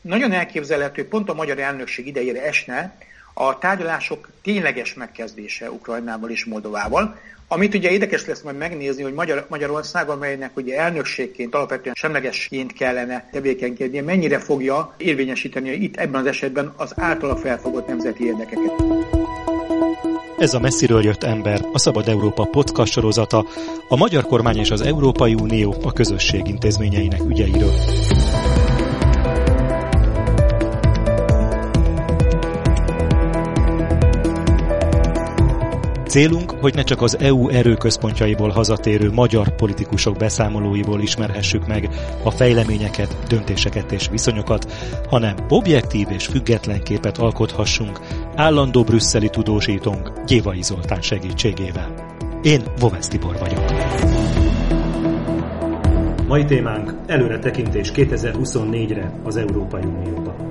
nagyon elképzelhető, pont a magyar elnökség idejére esne a tárgyalások tényleges megkezdése Ukrajnával és Moldovával, amit ugye érdekes lesz majd megnézni, hogy Magyarország, amelynek ugye elnökségként alapvetően semlegesként kellene tevékenykednie, mennyire fogja érvényesíteni itt ebben az esetben az általa felfogott nemzeti érdekeket. Ez a Messziről jött ember, a Szabad Európa podcast sorozata, a magyar kormány és az Európai Unió a közösség intézményeinek ügyeiről. Célunk, hogy ne csak az EU erőközpontjaiból hazatérő magyar politikusok beszámolóiból ismerhessük meg a fejleményeket, döntéseket és viszonyokat, hanem objektív és független képet alkothassunk állandó brüsszeli tudósítónk Gyévai Zoltán segítségével. Én Vovesz Tibor vagyok. Mai témánk előretekintés 2024-re az Európai Unióban.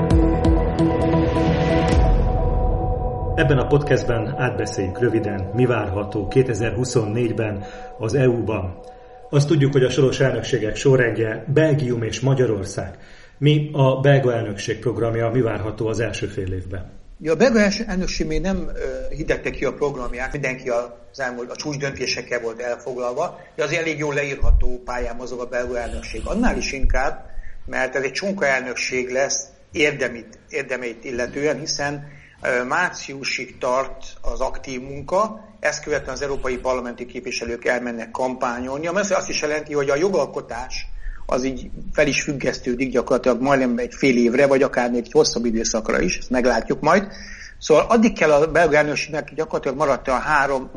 Ebben a podcastben átbeszéljük röviden, mi várható 2024-ben az EU-ban. Azt tudjuk, hogy a soros elnökségek sorrendje Belgium és Magyarország. Mi a belga elnökség programja, mi várható az első fél évben? Ja, a belga elnökség még nem hirdette ki a programját, mindenki az elmúlt a csúcs döntésekkel volt elfoglalva, de azért elég jól leírható pályán mozog a belga elnökség. Annál is inkább, mert ez egy csonka elnökség lesz érdemeit illetően, hiszen márciusig tart az aktív munka, ezt követően az európai parlamenti képviselők elmennek kampányolni, ami azt is jelenti, hogy a jogalkotás az így fel is függesztődik gyakorlatilag majdnem egy fél évre, vagy akár még egy hosszabb időszakra is, ezt meglátjuk majd. Szóval addig kell a belga elnökségnek gyakorlatilag maradt a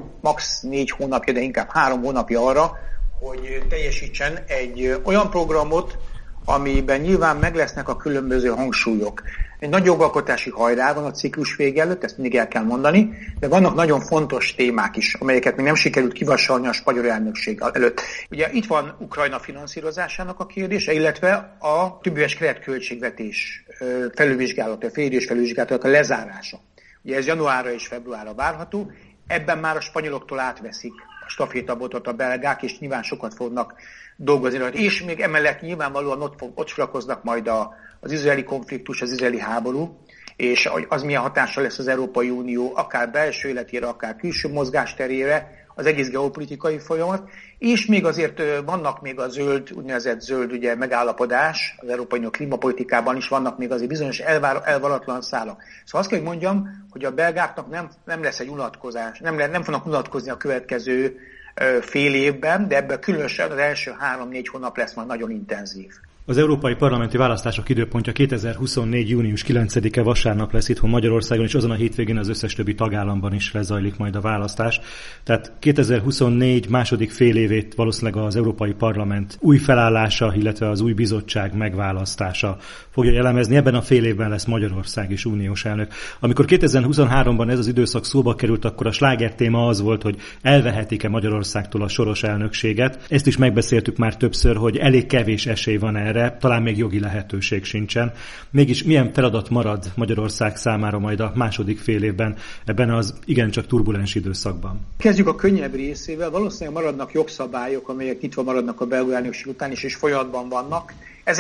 4 hónapja, de inkább 3 hónapja arra, hogy teljesítsen egy olyan programot, amiben nyilván meg lesznek a különböző hangsúlyok. Egy nagy jogalkotási hajrá van a ciklus vége előtt, ezt mindig el kell mondani, de vannak nagyon fontos témák is, amelyeket még nem sikerült kivasalni a spanyol elnökség előtt. Ugye itt van Ukrajna finanszírozásának a kérdése, illetve a többéves keretköltségvetés felülvizsgálata, félidős felülvizsgálatának a lezárása. Ugye ez januárra és februárra várható, ebben már a spanyoloktól átveszik a stafétabotot a belgák, és nyilván sokat fognak dolgozni rajta. És még emellett nyilvánvalóan ott sorakoznak majd az izraeli konfliktus, az izraeli háború, és az milyen hatással lesz az Európai Unió akár belső életére, akár külső mozgásterére, az egész geopolitikai folyamat, és még azért vannak még a úgynevezett zöld ugye, megállapodás, az Európai Unió klímapolitikában is vannak még azért bizonyos elvaratlan szálak. Szóval azt kell, hogy mondjam, hogy a belgáknak nem lesz egy unatkozás, nem fognak unatkozni a következő fél évben, de ebben különösen az első 3-4 hónap lesz majd nagyon intenzív. Az európai parlamenti választások időpontja 2024. június 9-e vasárnap lesz itthon Magyarországon, és azon a hétvégén az összes többi tagállamban is lezajlik majd a választás. Tehát 2024 második fél évét valószínűleg az Európai Parlament új felállása, illetve az új bizottság megválasztása fogja jellemezni. Ebben a fél évben lesz Magyarország is uniós elnök. Amikor 2023-ban ez az időszak szóba került, akkor a sláger téma az volt, hogy elvehetik-e Magyarországtól a soros elnökséget. Ezt is megbeszéltük már többször, hogy elég kevés esély van erre. Talán még jogi lehetőség sincsen. Mégis milyen feladat marad Magyarország számára majd a második fél évben ebben az igencsak turbulens időszakban? Kezdjük a könnyebb részével. Valószínűleg maradnak jogszabályok, amelyek nyitva maradnak a belga elnökség után is, és folyamatban vannak.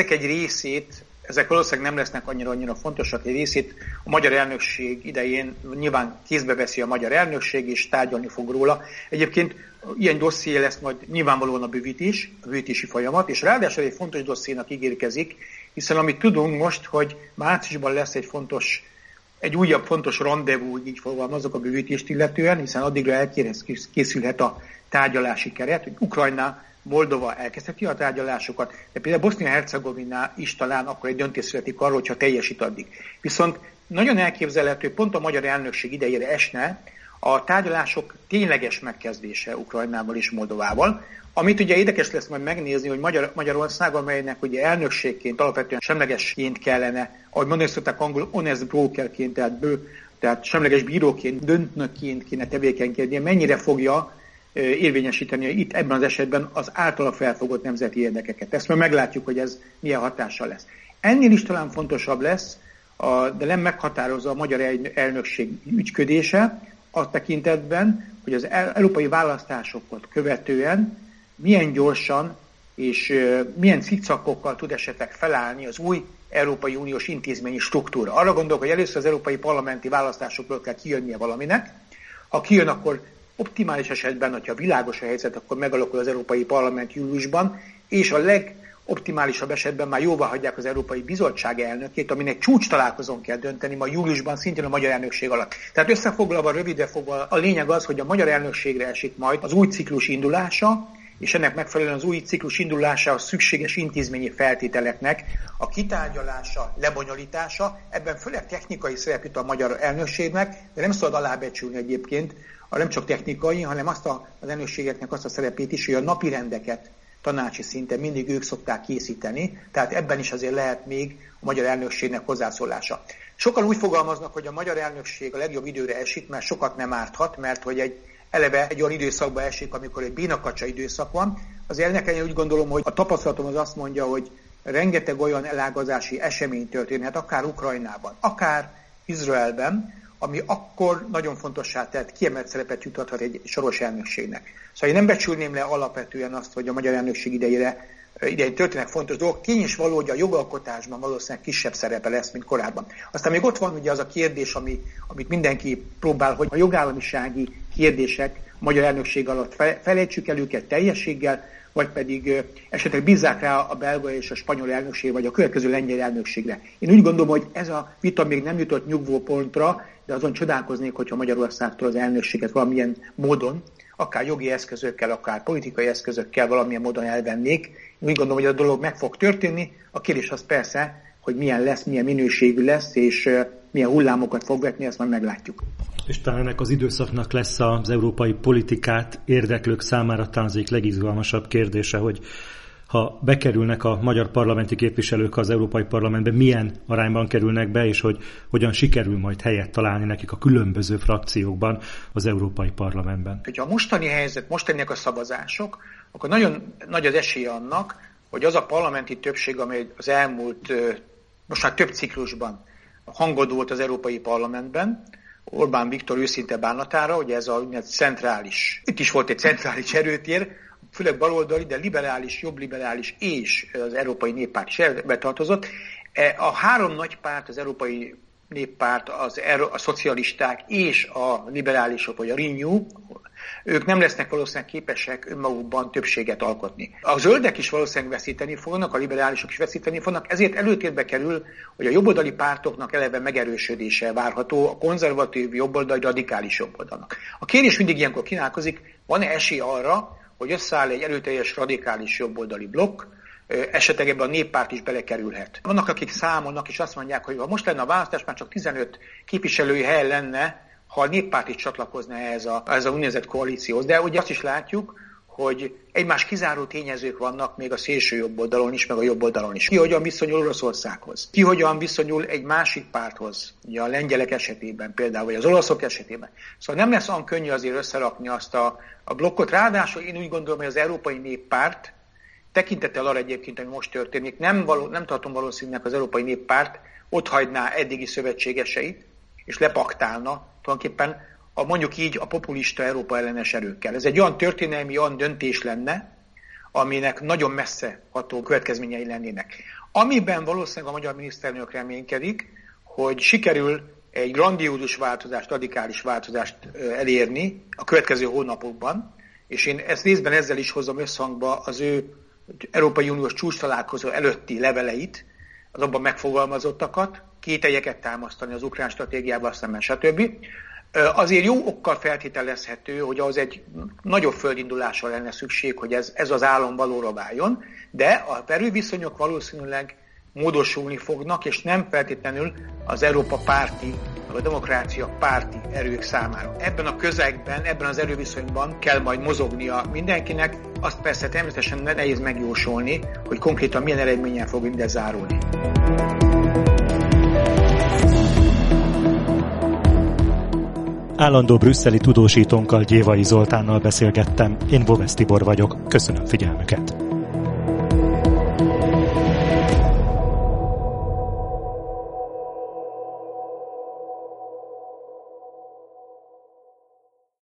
Ezek valószínűleg nem lesznek annyira fontosak, egy részét a magyar elnökség idején nyilván kézbe veszi a magyar elnökség, és tárgyalni fog róla. Egyébként ilyen dosszié lesz majd nyilvánvalóan a bővítési folyamat, és ráadásul egy fontos dossziénak ígérkezik, hiszen amit tudunk most, hogy márciusban lesz egy újabb fontos rendezvú, így fogalmazok a bővítést illetően, hiszen addigra készülhet a tárgyalási keret, hogy Ukrajna, Moldova elkezdheti a tárgyalásokat, de például Bosznia-Hercegovina is talán akkor egy döntés születik arról, hogyha teljesít addig. Viszont nagyon elképzelhető, pont a magyar elnökség idejére esne a tárgyalások tényleges megkezdése Ukrajnával és Moldovával, amit ugye érdekes lesz majd megnézni, hogy Magyarország, amelynek ugye elnökségként alapvetően semlegesként kellene, ahogy mondani szokták angol, honest brokerként, tehát semleges bíróként, döntőként kéne tevékenykednie, mennyire fogja érvényesíteni itt ebben az esetben az általa felfogott nemzeti érdekeket. Ezt majd meglátjuk, hogy ez milyen hatással lesz. Ennél is talán fontosabb lesz, de nem meghatározza a magyar elnökség ügyködése a tekintetben, hogy az európai választásokat követően milyen gyorsan és milyen cicakokkal tud esetleg felállni az új Európai Uniós intézményi struktúra. Arra gondolok, hogy először az európai parlamenti választásokról kell kijönnie valaminek. Ha kijön, akkor optimális esetben, hogyha világos a helyzet, akkor megalakul az Európai Parlament júliusban, és a legoptimálisabb esetben már jóvá hagyják az Európai Bizottság elnökét, aminek csúcs találkozón kell dönteni ma júliusban, szintén a magyar elnökség alatt. Tehát összefoglalva, rövidre fogva, a lényeg az, hogy a magyar elnökségre esik majd az új ciklus indulása, és ennek megfelelően az új ciklus indulásához szükséges intézményi feltételeknek a kitárgyalása, lebonyolítása, ebben főleg technikai szerep jut a magyar elnökségnek, de nem szabad alábecsülni egyébként, nem csak technikai, hanem az elnökségeknek azt a szerepét is, hogy a napirendeket tanácsi szinten mindig ők szokták készíteni, tehát ebben is azért lehet még a magyar elnökségnek hozzászólása. Sokan úgy fogalmaznak, hogy a magyar elnökség a legjobb időre esik, mert sokat nem árthat, mert hogy eleve egy olyan időszakba esik, amikor egy bénakacsa időszak van. Azért nekem úgy gondolom, hogy a tapasztalatom az azt mondja, hogy rengeteg olyan elágazási esemény történhet, akár Ukrajnában, akár Izraelben, ami akkor nagyon fontossá tett, kiemelt szerepet juthathat egy soros elnökségnek. Szóval én nem becsülném le alapvetően azt, hogy a magyar elnökség idején történnek fontos dolgok. Tény is való, hogy a jogalkotásban valószínűleg kisebb szerepe lesz, mint korábban. Aztán még ott van ugye az a kérdés, amit mindenki próbál, hogy a jogállamisági kérdések a magyar elnökség alatt felejtsük el őket teljességgel, vagy pedig esetleg bízzák rá a belga és a spanyol elnökség, vagy a következő lengyel elnökségre. Én úgy gondolom, hogy ez a vita még nem jutott nyugvópontra, de azon csodálkoznék, hogyha Magyarországtól az elnökséget valamilyen módon, akár jogi eszközökkel, akár politikai eszközökkel valamilyen módon elvennék. Én úgy gondolom, hogy a dolog meg fog történni. A kérdés az persze, hogy milyen lesz, milyen minőségű lesz, és milyen hullámokat fog vetni, ezt majd meglátjuk. És talán ennek az időszaknak lesz az európai politikát érdeklők számára talán az egyik legizgalmasabb kérdése, hogy ha bekerülnek a magyar parlamenti képviselők az Európai Parlamentbe, milyen arányban kerülnek be, és hogy hogyan sikerül majd helyet találni nekik a különböző frakciókban az Európai Parlamentben. Ha a mostani helyzet, mostaniak a szavazások, akkor nagyon nagy az esélye annak, hogy az a parlamenti többség, amely az elmúlt, most már több ciklusban hangod volt az Európai Parlamentben, Orbán Viktor őszinte bánatára, hogy ez a centrális, itt is volt egy centrális erőtér, főleg baloldali, de liberális, jobb liberális és az Európai Néppárt is betartozott. A három nagy párt, az Európai Néppárt, a szocialisták és a liberálisok, vagy a Renew, ők nem lesznek valószínűleg képesek önmagukban többséget alkotni. A zöldek is valószínűleg veszíteni fognak, a liberálisok is veszíteni fognak, ezért előtérbe kerül, hogy a jobboldali pártoknak eleve megerősödése várható, a konzervatív jobboldali, radikális jobboldalnak. A kérdés mindig ilyenkor kínálkozik, van-e esély arra, hogy összeáll egy erőteljes radikális jobboldali blokk, esetleg ebben a néppárt is belekerülhet. Vannak, akik számolnak, és azt mondják, hogy ha most lenne a választás, már csak 15 képviselői hely lenne, ha a néppárt is csatlakozna ehhez a úgynevezett koalícióhoz. De ugye azt is látjuk, hogy egymás kizáró tényezők vannak még a szélső jobb oldalon is, meg a jobb oldalon is. Ki hogyan viszonyul Oroszországhoz? Ki hogyan viszonyul egy másik párthoz? Ugye a lengyelek esetében például, vagy az olaszok esetében. Szóval nem lesz olyan könnyű azért összerakni azt a blokkot. Ráadásul én úgy gondolom, hogy az Európai Néppárt, tekintettel arra egyébként, ami most történik, nem tartom valószínűleg az Európai Néppárt otthagyná eddigi szövetségeseit, és lepaktálna tulajdonképpen mondjuk így a populista Európa ellenes erőkkel. Ez egy olyan történelmi, olyan döntés lenne, aminek nagyon messze ható következményei lennének. Amiben valószínűleg a magyar miniszterelnök reménykedik, hogy sikerül egy grandiózus változást, radikális változást elérni a következő hónapokban, és én ezt részben ezzel is hozom összhangba az ő Európai Uniós csúcstalálkozó előtti leveleit, az abban megfogalmazottakat, kételyeket támasztani az ukrán stratégiával szemben, stb. Azért jó okkal feltételezhető, hogy az egy nagyobb földindulásra lenne szükség, hogy ez az álom valóra váljon, de a erőviszonyok valószínűleg módosulni fognak, és nem feltétlenül az Európa párti, a demokrácia párti erők számára. Ebben a közegben, ebben az erőviszonyban kell majd mozognia mindenkinek, azt persze természetesen nehéz megjósolni, hogy konkrétan milyen eredménnyel fog mindez zárulni. Állandó brüsszeli tudósítónkkal, Gyévai Zoltánnal beszélgettem. Én Vovesz Tibor vagyok. Köszönöm figyelmüket.